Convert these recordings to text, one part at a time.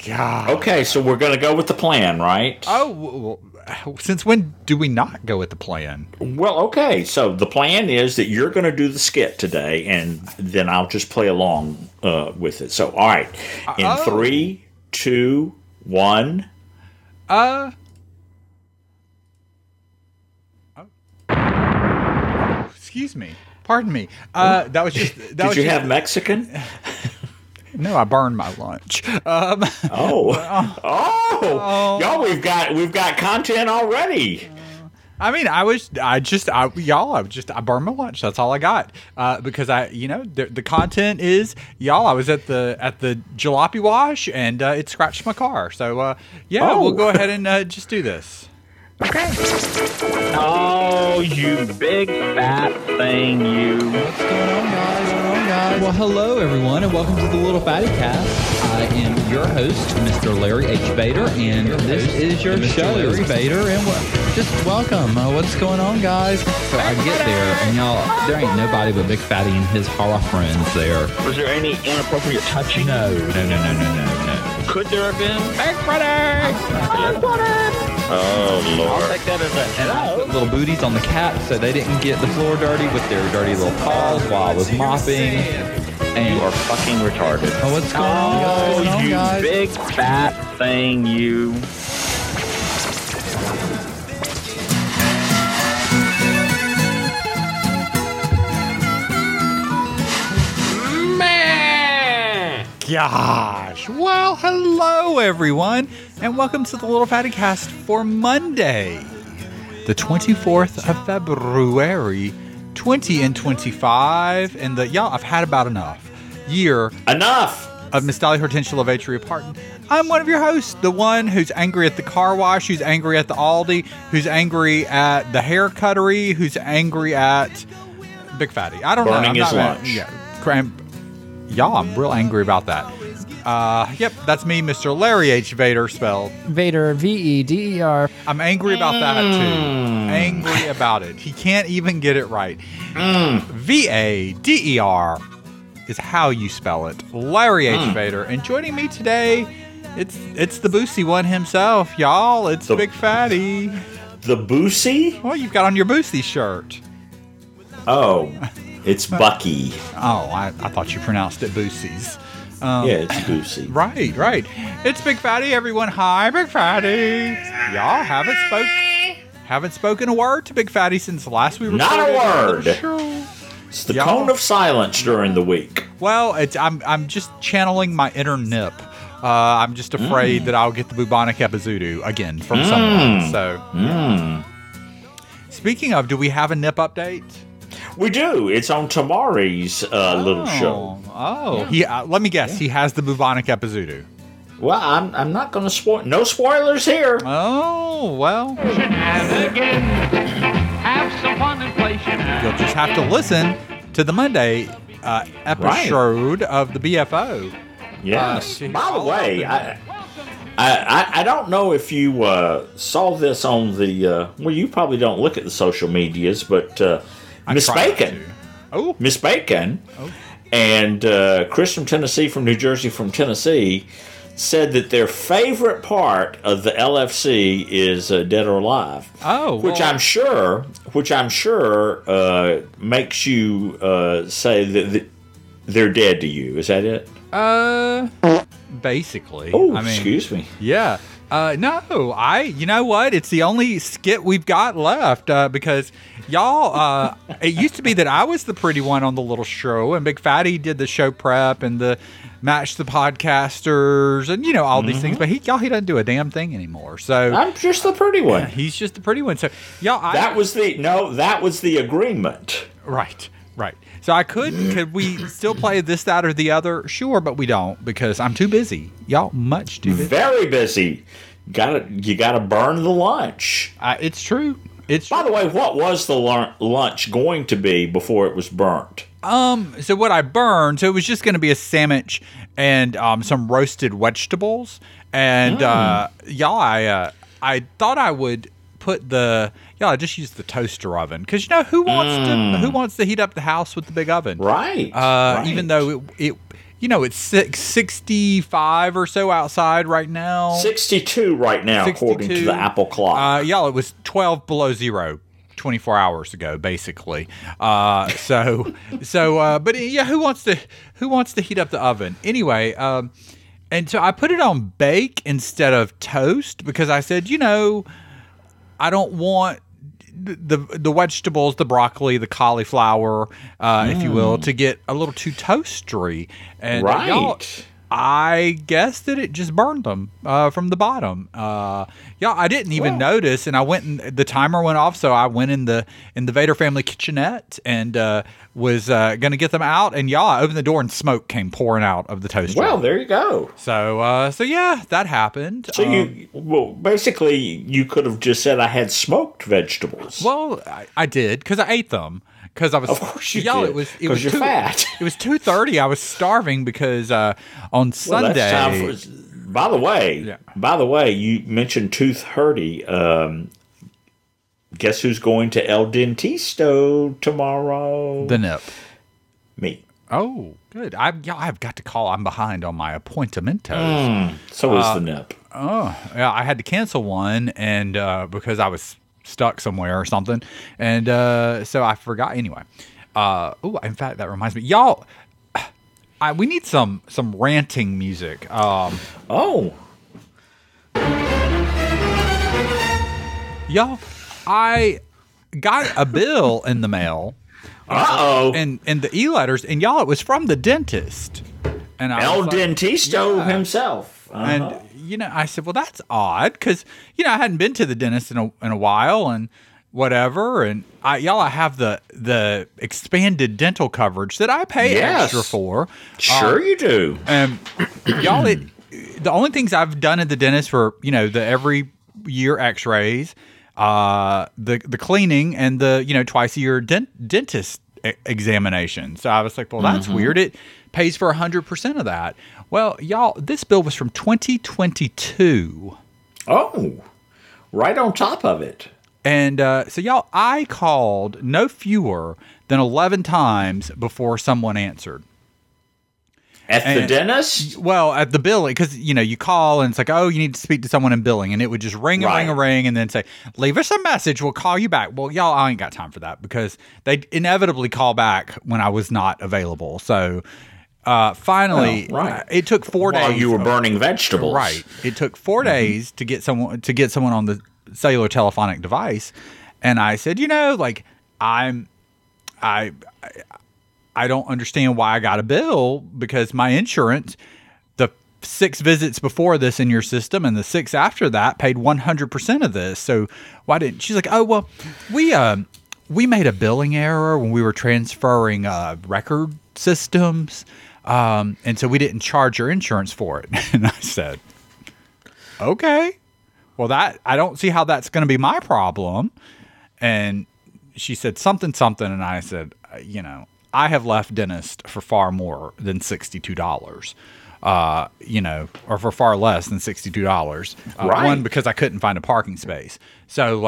God. Okay, so we're going to go with the plan, right? Oh, well, since when do we not go with the plan? Well, okay. So the plan is that you're going to do the skit today, and then I'll just play along with it. So, all right. In 3, 2, 1. Excuse me. Pardon me. That was just. Did you have Mexican? No, I burned my lunch. Y'all, we've got content already. I mean, I burned my lunch. That's all I got. Because the content is, I was at the Jalopy Wash and it scratched my car. So, we'll go ahead and just do this. Okay. Oh, you big fat thing, you. What's going on, guys? Well, hello, everyone, and welcome to the Little Fatty Cast. I am your host, Mr. Larry H. Vader, and this is your show, Larry Vader, and just welcome. What's going on, guys? So I get there, and y'all, there ain't nobody but Big Fatty and his horror friends there. Was there any inappropriate touching? No. Could there have been? Big Fatty! Oh, Lord. I'll take that as a... And I put little booties on the cat so they didn't get the floor dirty with their dirty little paws while I was mopping. And you are fucking retarded. Oh, what's going on, guys? Oh, you big fat thing, you. Gosh. Well, hello, everyone, and welcome to the Little Fatty Cast for Monday, the 24th of February, 2025. And I've had about enough of Miss Dolly Hortensia Lavatria Parton. I'm one of your hosts, the one who's angry at the car wash, who's angry at the Aldi, who's angry at the hair cuttery, who's angry at Big Fatty. I don't Burning know. his lunch. Y'all, I'm real angry about that. Yep, that's me, Mr. Larry H. Vader, spelled Vader, V-E-D-E-R. I'm angry about that, too. Angry about it. He can't even get it right. V-A-D-E-R is how you spell it. Larry H. Vader. And joining me today, it's the Boosie one himself, y'all. It's Big Fatty. The Boosie? Well, you've got on your Boosie shirt. Oh, it's Bucky. Oh, I thought you pronounced it Boosie's. Yeah, it's Boosie. Right. It's Big Fatty, everyone. Hi, Big Fatty. Y'all haven't spoken a word to Big Fatty since last we recorded. Not a word. It's the cone of silence during the week. Well, I'm just channeling my inner nip. I'm just afraid that I'll get the bubonic epizootoo again from someone. So, Speaking of, do we have a nip update? We do. It's on Tamari's little show. Oh, let me guess. He has the bubonic epizootoo. Well, I'm not going to spoil. No spoilers here. Oh, well. Have some fun and play You'll just have to listen to the Monday episode of the BFO. Yes. By the way, I don't know if you saw this on the. Well, you probably don't look at the social medias, but Miss Bacon. Miss Bacon. And Chris from Tennessee, from New Jersey, from Tennessee, said that their favorite part of the LFC is Dead or Alive. Oh, which I'm sure makes you say that they're dead to you. Is that it? Basically. Oh, excuse me. Yeah. No, you know what? It's the only skit we've got left because y'all, it used to be that I was the pretty one on the little show and Big Fatty did the show prep and the match the podcasters and, all these things, but he doesn't do a damn thing anymore. So I'm just the pretty one. He's just the pretty one. So y'all, that was the agreement. Right. So could we still play this, that, or the other? Sure, but we don't because I'm too busy. Y'all much too busy. Very busy. You gotta burn the lunch. It's true. By the way, what was the lunch going to be before it was burnt? So what I burned, so it was just going to be a sandwich and some roasted vegetables. And I thought I would put I just use the toaster oven because who wants to heat up the house with the big oven, right? Even though it's 65 or so outside right now. 62 right now, 62. according to the Apple clock. Y'all, it was 12 below zero 24 hours ago, basically. But yeah, who wants to heat up the oven anyway? And so I put it on bake instead of toast because I said, I don't want the vegetables, the broccoli, the cauliflower, if you will, to get a little too toastery. And right. Y'all, I guess that it just burned them from the bottom. I didn't even notice, and I went and the timer went off, so I went in the Vader family kitchenette and was going to get them out. And I opened the door and smoke came pouring out of the toaster. Well, there you go. So yeah, that happened. So basically you could have just said I had smoked vegetables. Well, I did because I ate them. Because I was, of course you did. It was you're fat. It was 2:30. I was starving because on Sunday. That's time for, by the way, you mentioned 2:30. Guess who's going to El Dentisto tomorrow? The Nip. Me. Oh, good. I've got to call. I'm behind on my appointmentos. So is the Nip. Oh, yeah. I had to cancel one, and because I was stuck somewhere or something, and so I forgot. Anyway, in fact, that reminds me, y'all. We need some ranting music. Y'all, I got a bill in the mail. And the e-letters, and y'all, it was from the dentist. And El Dentisto himself. And I said, well, that's odd because I hadn't been to the dentist in a while and whatever. And I have the expanded dental coverage that I pay extra for. Sure, you do. And y'all, the only things I've done at the dentist for the every year X-rays, the cleaning, and the twice a year dentist examination. So I was like, well, that's weird. It pays for 100% of that. Well, y'all, this bill was from 2022. Oh, right on top of it. And so, y'all, I called no fewer than 11 times before someone answered. At the dentist? Well, at the billing, because, you call and it's like, oh, you need to speak to someone in billing. And it would just ring and then say, leave us a message. We'll call you back. Well, y'all, I ain't got time for that because they inevitably call back when I was not available. So finally, it took 4 days. While you were burning vegetables. Right. It took 4 days to get someone on the cellular telephonic device. And I said, I don't understand why I got a bill because my insurance, the 6 visits before this in your system and the 6 after that paid 100% of this. So why didn't she's like, oh, well, we made a billing error when we were transferring record systems. And so we didn't charge your insurance for it. And I said, okay, well, I don't see how that's going to be my problem. And she said something. And I said, I have left dentist for far more than $62, or for far less than $62. One, because I couldn't find a parking space. So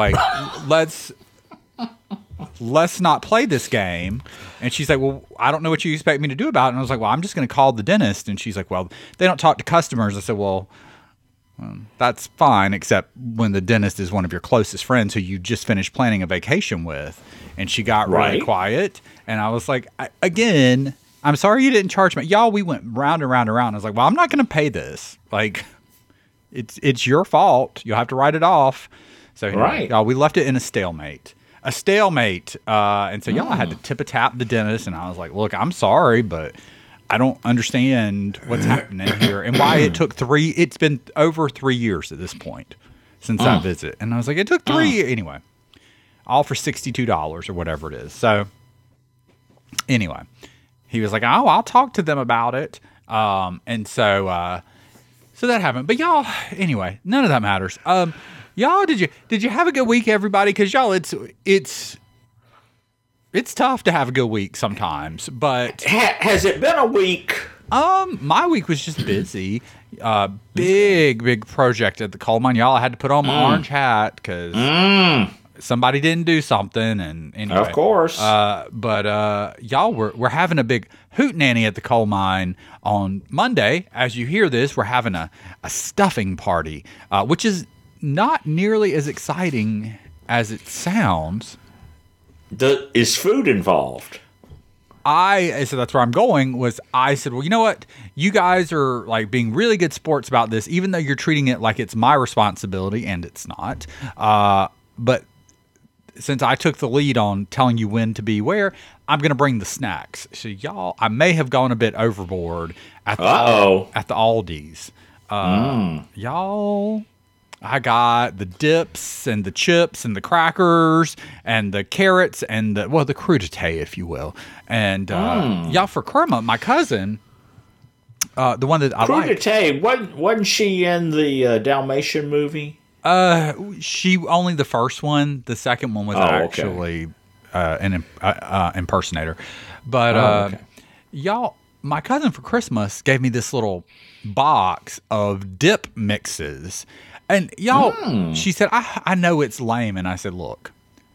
let's not play this game. And she's like, well, I don't know what you expect me to do about it. And I was like, well, I'm just going to call the dentist. And she's like, well, they don't talk to customers. I said, well, that's fine, except when the dentist is one of your closest friends who you just finished planning a vacation with. And she got really quiet. And I was like, again, I'm sorry you didn't charge me. Y'all, we went round and round and round. I was like, well, I'm not going to pay this. Like, it's your fault. You'll have to write it off. So, y'all, we left it in a stalemate. And so, y'all, I had to tip-a-tap the dentist. And I was like, look, I'm sorry, but I don't understand what's happening here and why it took it's been over 3 years at this point since that visit. And I was like, it took 3 years. Anyway, all for $62 or whatever it is. So anyway, he was like, oh, I'll talk to them about it. And so that happened. But y'all, anyway, none of that matters. Y'all, did you have a good week, everybody? Because y'all, it's tough to have a good week sometimes, but has it been a week? My week was just busy. Big project at the coal mine. Y'all, I had to put on my orange hat because somebody didn't do something, and anyway, Of course. but y'all, we're having a big hootenanny at the coal mine on Monday. As you hear this, we're having a stuffing party, which is not nearly as exciting as it sounds. Is food involved? So that's where I'm going. I said, well, you know what? You guys are like being really good sports about this, even though you're treating it like it's my responsibility, and it's not. But since I took the lead on telling you when to be where, I'm going to bring the snacks. So y'all, I may have gone a bit overboard at the Aldi's. Y'all, I got the dips and the chips and the crackers and the carrots and the crudité, if you will. And y'all, for Kerma, my cousin, the one that I like. Crudité, wasn't she in the Dalmatian movie? She only the first one. The second one was actually an impersonator. But y'all, my cousin for Christmas gave me this little box of dip mixes. And y'all, she said, I know it's lame. And I said, look,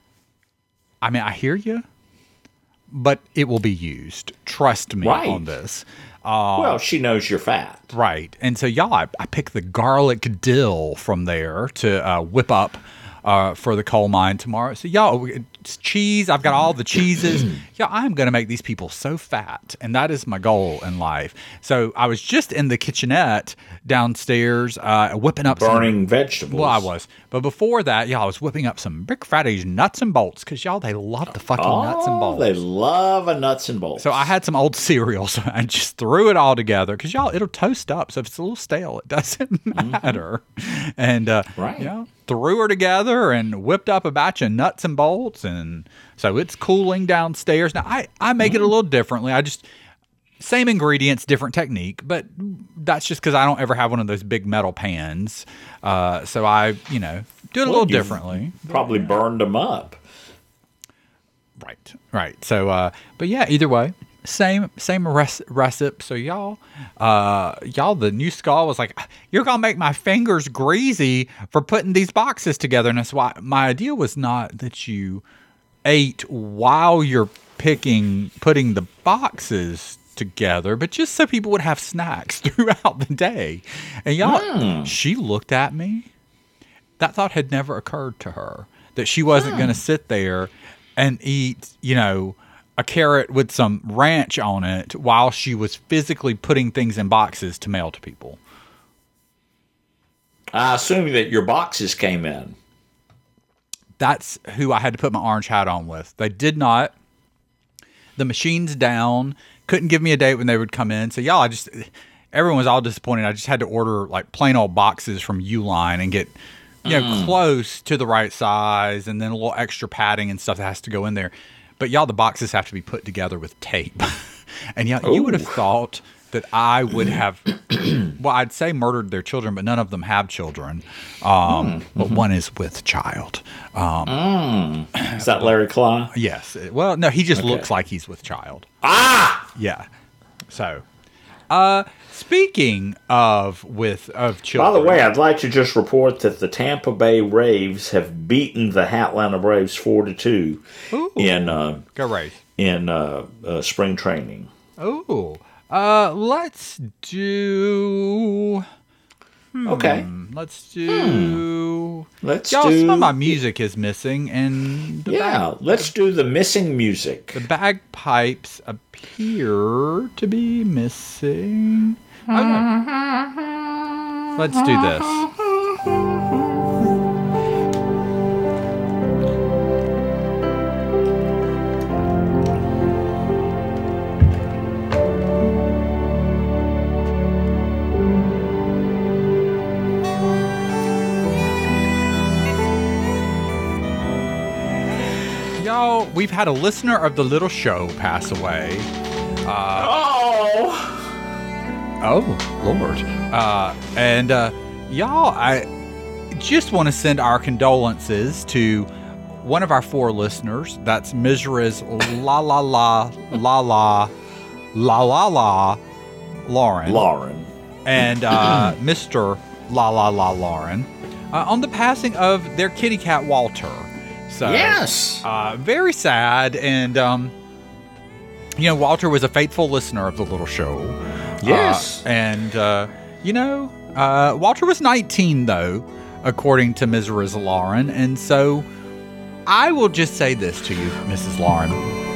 I mean, I hear you, but it will be used. Trust me on this. Well, she knows you're fat. Right. And so, y'all, I picked the garlic dill from there to whip up for the coal mine tomorrow. So, y'all, it's cheese. I've got all the cheeses. Y'all, I'm going to make these people so fat. And that is my goal in life. So, I was just in the kitchenette downstairs whipping up burning vegetables. Well, I was. But before that, y'all, I was whipping up some Big Fatty's nuts and bolts because, y'all, they love the fucking nuts and bolts. They love a nuts and bolts. So I had some old cereal, so I just threw it all together because, y'all, it'll toast up. So if it's a little stale, it doesn't matter. And, threw her together and whipped up a batch of nuts and bolts. And so it's cooling downstairs. Now, I make it a little differently. I just... Same ingredients, different technique, but that's just because I don't ever have one of those big metal pans. So I, do it a little differently. Probably burned them up. Right. So, but yeah, either way, same recipe. So y'all, the new skull was like, you're gonna make my fingers greasy for putting these boxes together, and that's why my idea was not that you ate while you're putting the boxes together, but just so people would have snacks throughout the day. And y'all, she looked at me. That thought had never occurred to her, that she wasn't going to sit there and eat, a carrot with some ranch on it while she was physically putting things in boxes to mail to people. I assume that your boxes came in. That's who I had to put my orange hat on with. They did not. The machine's down. Couldn't give me a date when they would come in. So, y'all, everyone was all disappointed. I just had to order like plain old boxes from Uline and get, close to the right size, and then a little extra padding and stuff that has to go in there. But y'all, the boxes have to be put together with tape. And y'all, you would have thought that I would have, well, I'd say murdered their children, but none of them have children. But one is with child. Is that Larry Claw? Yes. Well, no, he just looks like he's with child. Yeah. So, speaking of children. By the way, I'd like to just report that the Tampa Bay Raves have beaten the Atlanta Braves 4-2 in go Rays in spring training. Oh, let's do. Let's do. Some of my music is missing, and let's do the missing music. The bagpipes appear to be missing. Okay. Let's do this. Y'all, we've had a listener of the little show pass away. Oh, Lord. And y'all, I just want to send our condolences to one of our 4 listeners. That's Mizra's La La La La La La La La Lauren. And Mr. La La La Lauren on the passing of their kitty cat Walter. So yes, very sad. And Walter was a faithful listener of the little show. Yes, Walter was 19 though, according to Ms. Riz Lauren, and so I will just say this to you, Mrs. Lauren.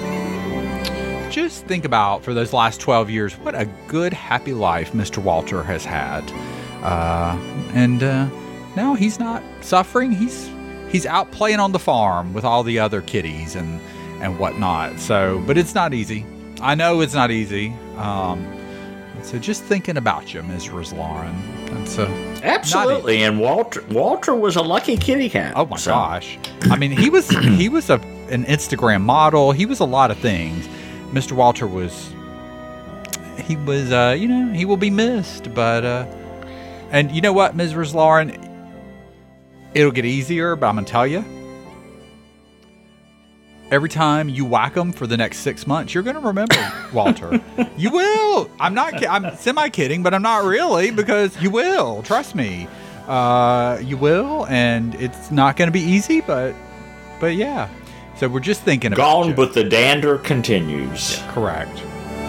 Just think about, for those last 12 years, what a good, happy life Mr. Walter has had. And now he's not suffering. He's out playing on the farm with all the other kitties and whatnot. So, but it's not easy. I know it's not easy. So just thinking about you, Ms. Riz Lauren. That's absolutely. And Walter was a lucky kitty cat. Oh my gosh! I mean, he was an Instagram model. He was a lot of things. Mr. Walter was. He was. He will be missed. But and you know what, Ms. Riz Lauren, it'll get easier. But I'm gonna tell you. Every time you whack them for the next 6 months, you're going to remember Walter. You will. I'm semi-kidding, but I'm not really, because you will. Trust me. You will, and it's not going to be easy, but yeah. So we're just thinking about Gone, but the dander continues. Yeah, correct.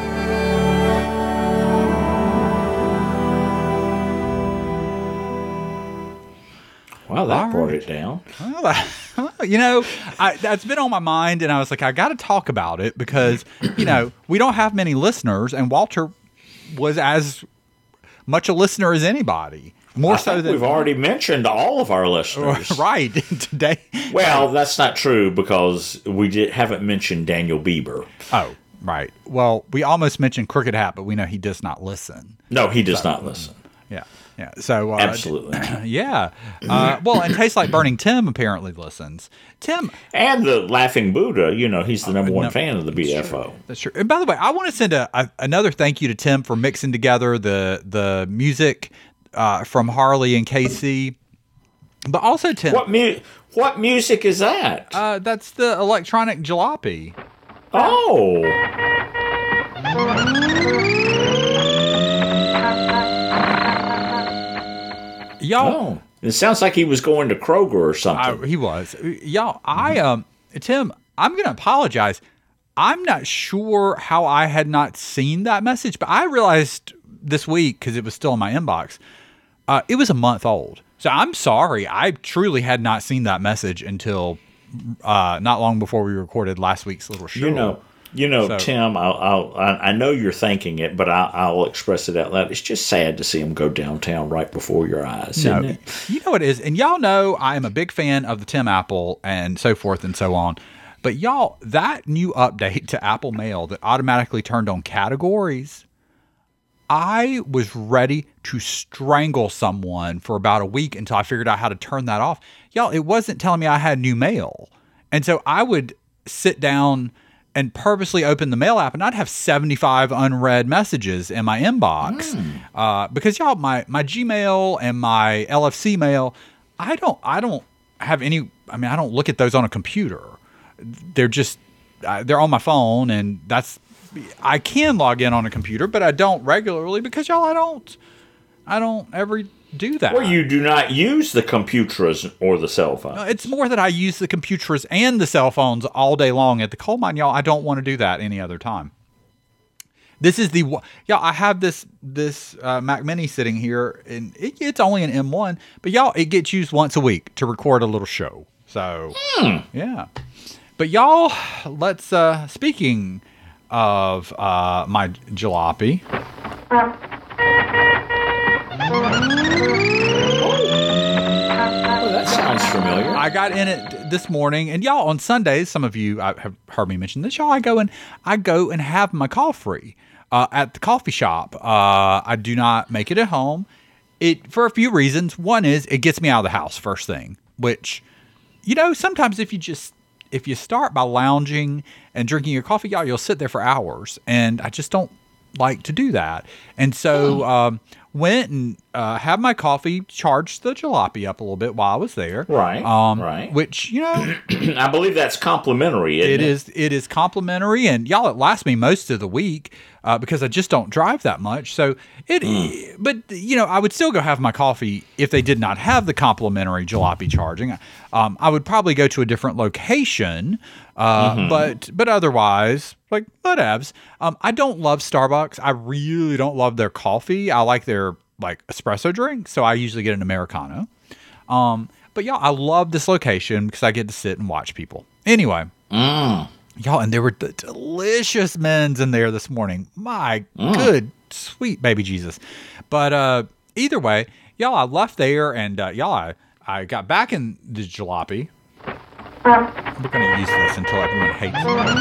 Well, that brought it down. Well, that's been on my mind, and I was like, I got to talk about it because, we don't have many listeners, and Walter was as much a listener as anybody. More so than we've already mentioned all of our listeners, right? Today. Well, that's not true because we haven't mentioned Daniel Bieber. Oh, right. Well, we almost mentioned Crooked Hat, but we know he does not listen. No, he does not listen. Yeah. Yeah. So absolutely. Yeah. Well, and Tastes Like Burning Tim apparently listens. Tim and the Laughing Buddha. He's the number one fan of the BFO. That's true. And by the way, I want to send another thank you to Tim for mixing together the music from Harley and Casey, but also Tim. What music is that? That's the electronic jalopy. Oh. Y'all, it sounds like he was going to Kroger or something. He was. Y'all, Tim, I'm going to apologize. I'm not sure how I had not seen that message, but I realized this week, because it was still in my inbox, it was a month old. So I'm sorry. I truly had not seen that message until not long before we recorded last week's little show. So, Tim, I know you're thinking it, but I'll express it out loud. It's just sad to see him go downtown right before your eyes, isn't it? You know it is. And y'all know I am a big fan of the Tim Apple and so forth and so on. But y'all, that new update to Apple Mail that automatically turned on categories, I was ready to strangle someone for about a week until I figured out how to turn that off. Y'all, it wasn't telling me I had new mail. And so I would sit down and purposely open the mail app, and I'd have 75 unread messages in my inbox. Because y'all, my Gmail and my LFC mail, I don't have any. I mean, I don't look at those on a computer. They're just they're on my phone, and I can log in on a computer, but I don't regularly because y'all, I don't ever do that. Well, you do not use the computers or the cell phone. No, it's more that I use the computers and the cell phones all day long at the coal mine, y'all. I don't want to do that any other time. This is I have this Mac Mini sitting here, and it's only an M1, but y'all, it gets used once a week to record a little show. So, yeah. But y'all, let's, speaking of my jalopy. That sounds familiar. I got in it this morning, and y'all, on Sundays, some of you have heard me mention this. Y'all, I go and have my coffee at the coffee shop. I do not make it at home. For a few reasons. One is it gets me out of the house first thing, which, sometimes if you start by lounging and drinking your coffee, y'all, you'll sit there for hours, and I just don't like to do that. And so went and had my coffee, charged the jalopy up a little bit while I was there. Right. Right. Which, you know, I believe that's complimentary. Isn't it? It is complimentary, and y'all, it lasts me most of the week because I just don't drive that much. So but you know, I would still go have my coffee if they did not have the complimentary jalopy charging. I would probably go to a different location, but otherwise, like whatevs. I don't love Starbucks. I really don't love their coffee. I like their like espresso drink, so I usually get an Americano. But y'all, I love this location because I get to sit and watch people. Anyway, y'all, and there were delicious men's in there this morning. My good, sweet baby Jesus. But either way, y'all, I left there, and y'all, I got back in the jalopy. We're going to use this until everyone hates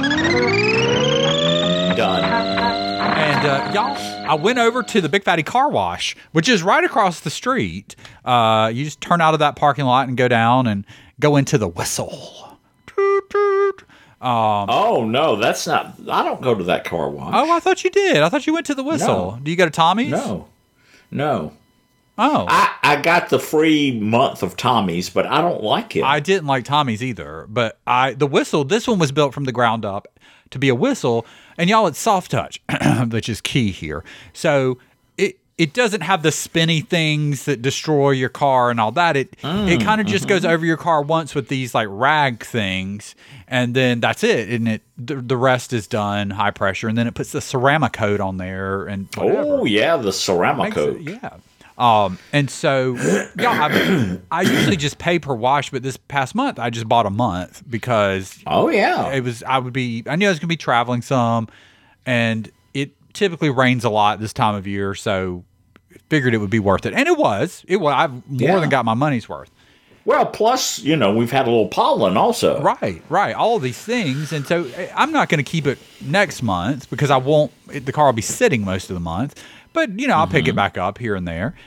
it. Done. And y'all, I went over to the Big Fatty Car Wash, which is right across the street. You just turn out of that parking lot and go down and go into the Whistle. Toot, toot. Oh, no, that's not... I don't go to that car wash. Oh, I thought you did. I thought you went to the Whistle. No. Do you go to Tommy's? No. Oh. I got the free month of Tommy's, but I don't like it. I didn't like Tommy's either, but the Whistle, this one was built from the ground up to be a Whistle, and y'all, it's soft touch, which is key here. So it doesn't have the spinny things that destroy your car and all that. It kind of just goes over your car once with these like rag things, and then that's it. And the rest is done high pressure, and then it puts the ceramic coat on there and whatever. Oh yeah, the ceramic coat. And so, yeah, I usually just pay per wash, but this past month I just bought a month because I knew I was going to be traveling some, and it typically rains a lot this time of year, so figured it would be worth it. And it was. I've more than got my money's worth. Well, plus, you know, we've had a little pollen also. Right. All of these things. And so I'm not going to keep it next month because the car will be sitting most of the month. But, you know, I'll pick it back up here and there.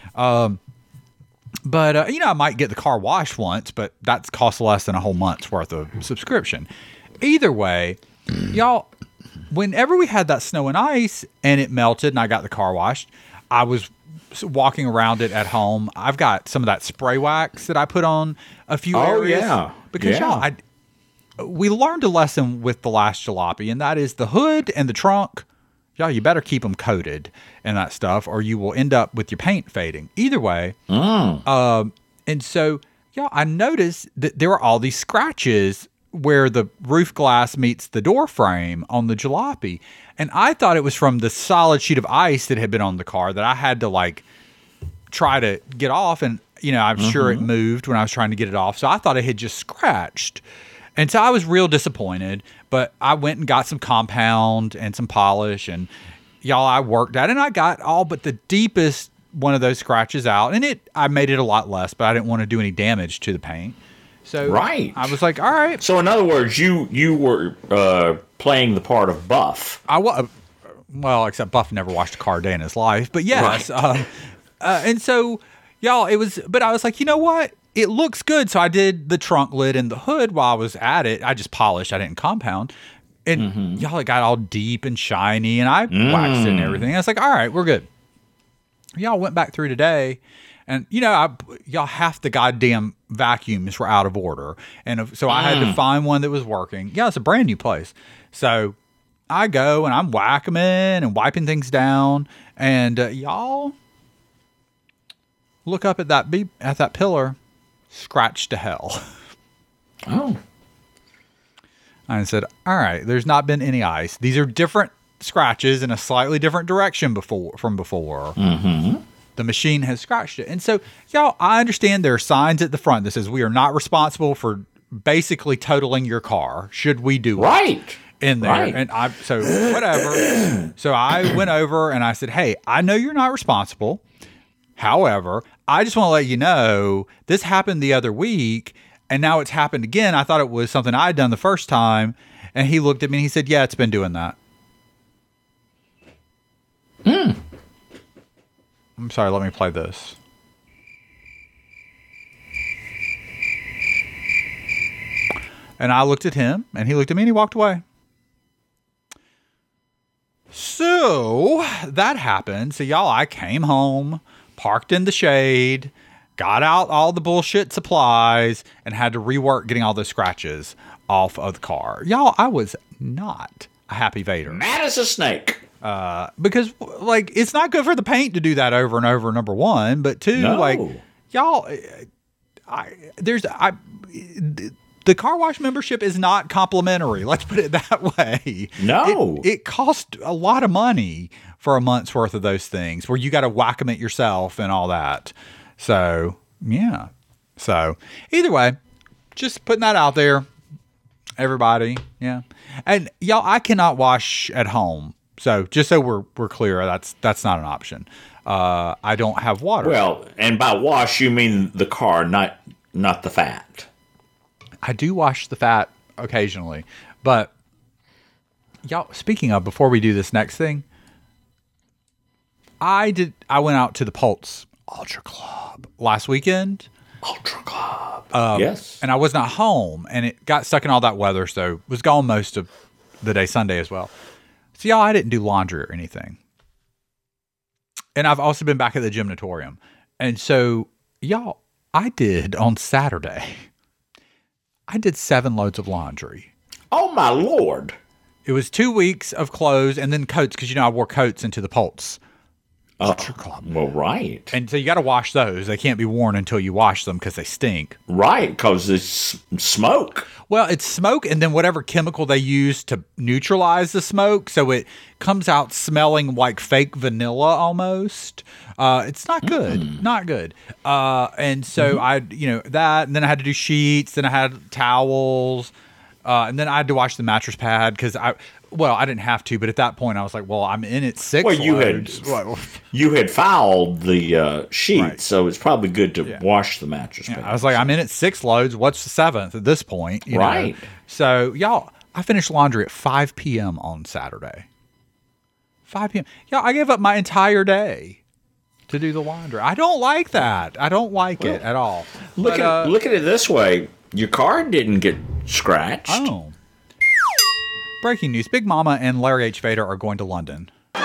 But, you know, I might get the car washed once, but that costs less than a whole month's worth of subscription. Either way, y'all, whenever we had that snow and ice and it melted and I got the car washed, I was walking around it at home. I've got some of that spray wax that I put on a few areas. Yeah. Because, y'all, we learned a lesson with the last jalopy, and that is the hood and the trunk. Y'all, you better keep them coated and that stuff, or you will end up with your paint fading. Either way. And so, y'all, I noticed that there were all these scratches where the roof glass meets the door frame on the jalopy. And I thought it was from the solid sheet of ice that had been on the car that I had to like try to get off. And, you know, I'm sure it moved when I was trying to get it off. So I thought it had just scratched. And so I was real disappointed, but I went and got some compound and some polish, and y'all, I worked at it, and I got all but the deepest one of those scratches out, and I made it a lot less, but I didn't want to do any damage to the paint. So I was like, all right. So in other words, you were playing the part of Buff. Well, except Buff never washed a car a day in his life, but yes. Right. And so, y'all, but I was like, you know what? It looks good. So I did the trunk lid and the hood while I was at it. I just polished. I didn't compound. And y'all, it got all deep and shiny, and I waxed it and everything. I was like, all right, we're good. Y'all went back through today, and, you know, y'all, half the goddamn vacuums were out of order. And so I had to find one that was working. Yeah, it's a brand new place. So I go, and I'm whacking and wiping things down. And y'all, look up at that pillar. Scratched to hell. Oh. I said, all right, there's not been any ice. These are different scratches in a slightly different direction from before. The machine has scratched it. And so, y'all, I understand there are signs at the front that says we are not responsible for basically totaling your car. Should we do it? In there. Right. And whatever. So I went over and I said, hey, I know you're not responsible. However, I just want to let you know this happened the other week, and now it's happened again. I thought it was something I'd done the first time, and he looked at me and he said, yeah, it's been doing that. I'm sorry, let me play this. And I looked at him, and he looked at me, and he walked away. So that happened. So, y'all, I came home. parked in the shade, got out all the bullshit supplies, and had to rework getting all those scratches off of the car. Y'all, I was not a happy Vader. Mad as a snake. Because, like, it's not good for the paint to do that over and over, number one. But two, like, y'all, the car wash membership is not complimentary. Let's put it that way. No. It costs a lot of money for a month's worth of those things where you got to whack them it yourself and all that. So, yeah. So, either way, just putting that out there. Everybody. Yeah. And y'all, I cannot wash at home. So, just so we're clear, that's not an option. I don't have water. Well, and by wash, you mean the car, not the fat. I do wash the fat occasionally, but y'all, speaking of, before we do this next thing, I went out to the Pulse Ultra Club last weekend. Ultra Club. Yes. And I was not home, and it got stuck in all that weather, so was gone most of the day Sunday as well. So y'all, I didn't do laundry or anything. And I've also been back at the gymnatorium. And so, y'all, I did on Saturday. I did 7 loads of laundry. Oh, my Lord. It was 2 weeks of clothes and then coats, because, I wore coats into the Pulse. Ultra Club. Well, right. And so you got to wash those. They can't be worn until you wash them because they stink. Right, because it's smoke. Well, it's smoke and then whatever chemical they use to neutralize the smoke. So it comes out smelling like fake vanilla almost. It's not good. Not good. And so I, that, and then I had to do sheets, then I had towels, and then I had to wash the mattress pad because I didn't have to, but at that point I was like, well, I'm in it 6 loads. You had fouled the sheets, Right. so it's probably good to wash the mattress pad. I was like, I'm in it 6 loads. What's the 7th at this point? Right. So, y'all, I finished laundry at 5 p.m. on Saturday. 5 p.m. Y'all, I gave up my entire day to do the laundry. I don't like that. I don't like it at all. Look at it this way. Your car didn't get scratched. Oh. Breaking news. Big Mama and Larry H. Vader are going to London.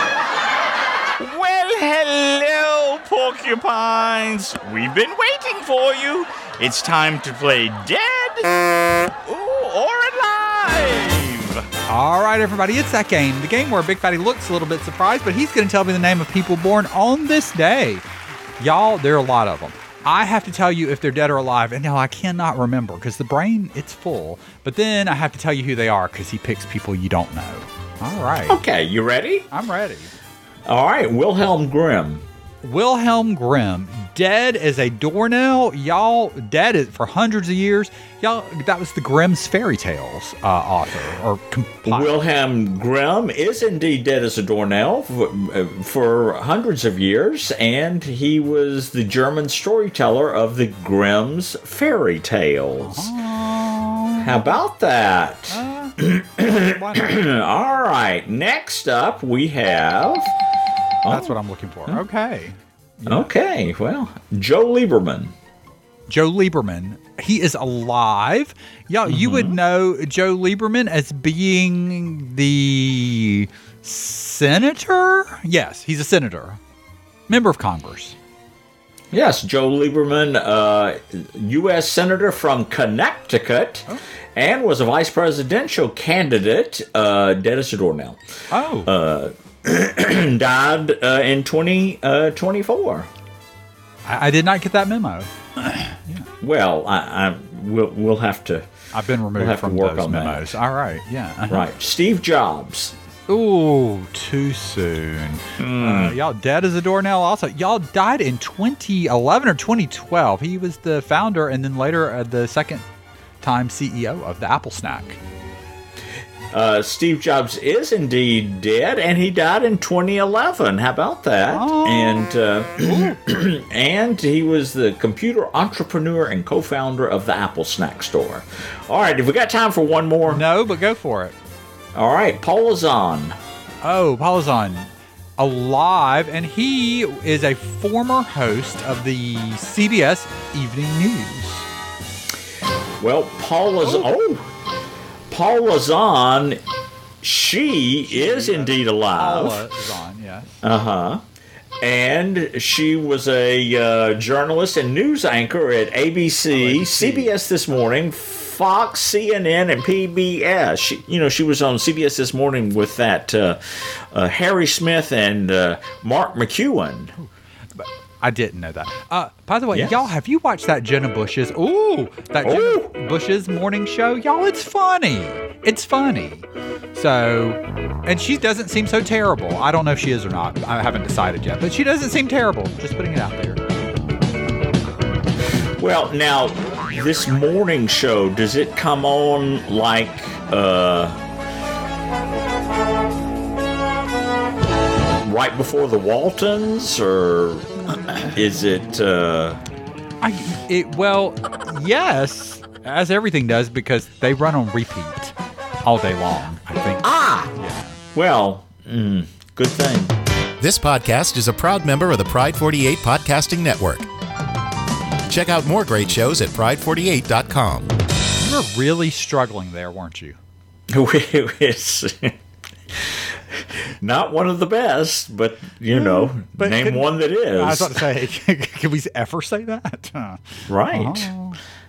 Well, hello, porcupines. We've been waiting for you. It's time to play dead or alive. All right, everybody, it's that game. The game where Big Fatty looks a little bit surprised, but he's going to tell me the name of people born on this day. Y'all, there are a lot of them. I have to tell you if they're dead or alive, and now I cannot remember because the brain, it's full. But then I have to tell you who they are because he picks people you don't know. All right. Okay, you ready? I'm ready. All right, Wilhelm Grimm. Wilhelm Grimm, dead as a doornail. Y'all, dead for hundreds of years. Y'all, that was the Grimm's fairy tales author or compiler. Wilhelm Grimm is indeed dead as a doornail for hundreds of years, and he was the German storyteller of the Grimm's fairy tales. How about that? All right, next up we have... That's what I'm looking for. Okay. Yeah. Okay, well, Joe Lieberman. Joe Lieberman. He is alive. Y'all, you would know Joe Lieberman as being the senator? Yes, he's a senator. Member of Congress. Yes, Joe Lieberman, U.S. Senator from Connecticut, and was a vice presidential candidate, dead as a doornail. Oh. Died in 2024. I did not get that memo. Well, we'll have to. I've been removed from those memos. All right, yeah. Right. Steve Jobs. Ooh, too soon. Y'all dead as a doornail also. Y'all died in 2011 or 2012. He was the founder and then later the second time CEO of the Apple Snack. Steve Jobs is indeed dead, and he died in 2011. How about that? Oh. And he was the computer entrepreneur and co-founder of the Apple Snack Store. All right, have we got time for one more? No, but go for it. All right, Paul Azan. Oh, Paul Azan, alive, and he is a former host of the CBS Evening News. Well, Paul Azan, she is indeed alive. Paula Azan, yes. And she was a journalist and news anchor at ABC, CBS This Morning, Fox, CNN, and PBS. She was on CBS This Morning with that Harry Smith and Mark McEwen. I didn't know that. By the way, y'all, have you watched that Jenna Bush's? Jenna Bush's morning show, y'all. It's funny. It's funny. So, and she doesn't seem so terrible. I don't know if she is or not. I haven't decided yet, but she doesn't seem terrible. Just putting it out there. Well, now this morning show, does it come on like right before the Waltons, or is it? Well, yes, as everything does, because they run on repeat all day long, I think. Well, good thing. This podcast is a proud member of the Pride 48 Podcasting Network. Check out more great shows at pride48.com. You were really struggling there, weren't you? It's not one of the best, but name one that is. I was about to say, can we ever say that? Right.